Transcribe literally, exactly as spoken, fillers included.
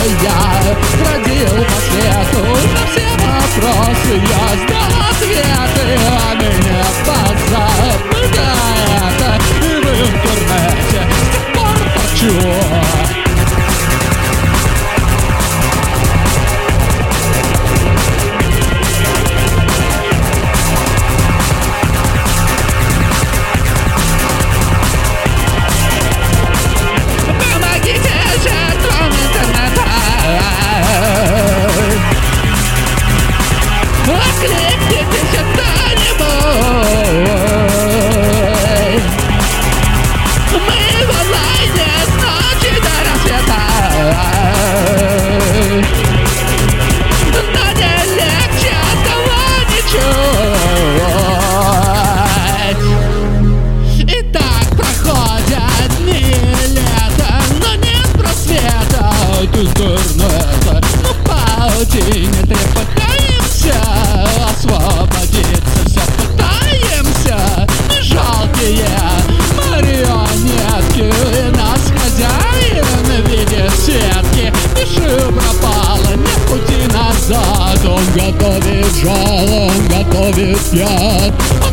я бродил по свету, на все вопросы я знал ответы, а меня позабыгает и в интернете с тех пор торчу. Окликните кто-нибудь, мы в онлайне с ночи до рассвета, но не легче от того не чуть. И так проходят дни лета, но нет просвета от интернета. Мы в паутине трепетаемся, освободиться все пытаемся. Мы жалкие марионетки, и нас хозяин в виде сетки. Пиши пропало, нет пути назад. Он готовит жало, он готовит яд,